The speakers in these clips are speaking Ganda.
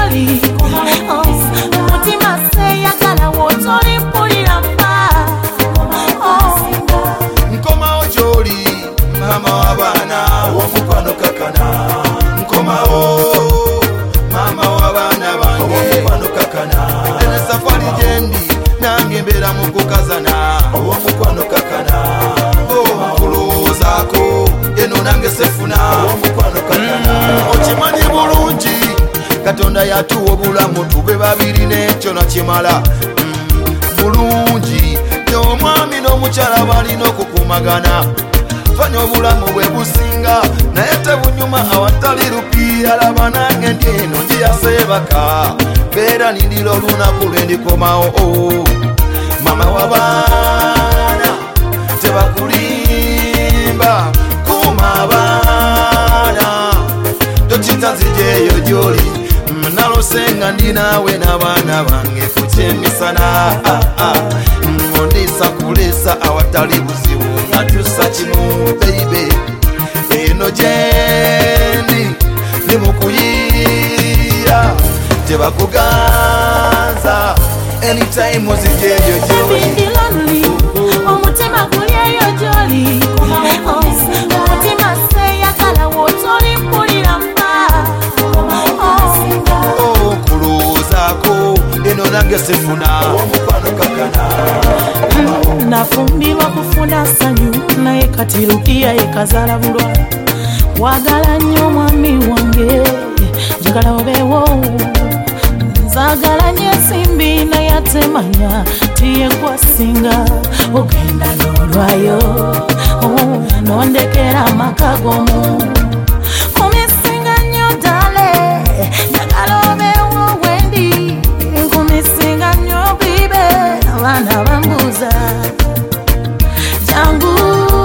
jolly. Mutima say yagala wotoli mpulira mpa. Nkoma jolly, mama wabana womukwano kakana. Nkoma mama wabana bange womukwano kakana. Ene safari jendi nange mbera mukukazana womukwano kakana. Kulozako eno nange sefuna womukwano kakana. Okimanyi bulungi Katonda yatuwa obulamu tube babiri n'ekyo nakimala. Bulungi omwami n'omukyala balina okukumagana. Fanya obulamu bwe businga naye tebunyuma awatali rupiira. Laba nange ndi eno njiyaseebaka beera nindira olunaku lwe ndikomawo. Mama w'abaana tebakulimba kuuma abaana tokita nzijeeyo gy'oli. Nalosenga ndi naawe n'abaana bange kukyemisana. Ondisa kulesa awatali buzibu nga tussa kimu baby. Eno gyendi ndi mukuyiya tebakuganza anytime ozijeeyo gy'oli. Omutima gulyeyo gy'oli. Omutima seyagala wotoli mpulira mpa. Kulozako eno nange sefuna womukwano kakana. Nafumbirwa kufuna ssanyu naye kati lupiya yekazala bulwa. Wagala nnyo mwami wange njagala obeewo. Nzagala nnyo ensimbi naye atemanya tiyekwasinga. Ogenda n'olwayo nondekera amaka g'omu. Kumisinga nnyo dale njagala obeewo wendi. Kumisinga nnyo bibe abaana bambuuza jangu.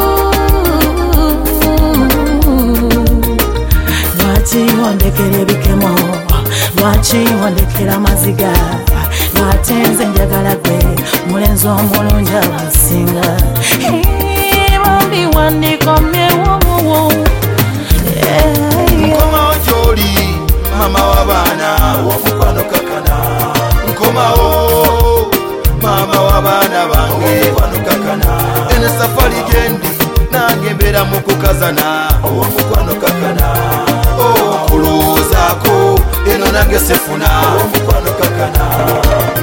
Lwaki wondekera ebikemo? Lwaki wondekera amaziga? Lwaki nze njagala gwe mulenzi omulungi abasinga. Bombi wandikomyewo. Nkomawo gy'oli mama w'abaana womukwano kakana. Nkomawo mama w'abaana bange womukwano kakana. Ene safari jendi nange mbera mukukazana womukwano kakana. Kulozako eno nange sefuna womukwano kakana.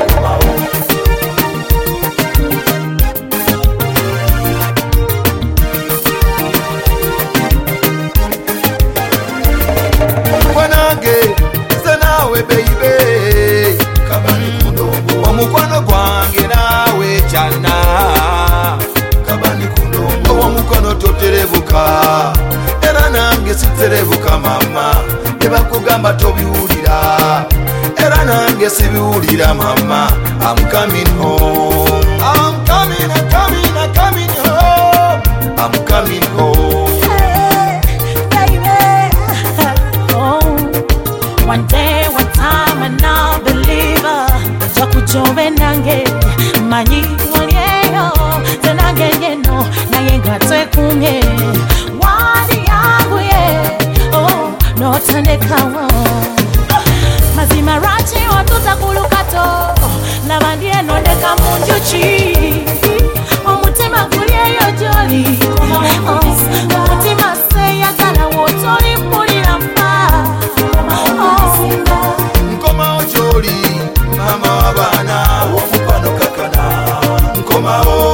Baby, kabani kundongo omukwano gwange naawe kyana. Kabani kundongo omukwano toterebuka era nange siterebuka mama. Nebakugamba tobiwulira era nange sibiwulira mama. I'm coming home. I'm coming home. I'm coming home. Hey, baby. One day, one time, and I'll believe Jove nange manyi olieyo tenange yeno naye ngatwe kumye wadi yangu ye notandekawo mazima rachi watuta kulukato nabandie nondeka munjuchi omutima gulieyo joli omutima seyagala wotoli mpulira mpa Nkoma joli mama w'abaana womukwano kakana. Nkomawo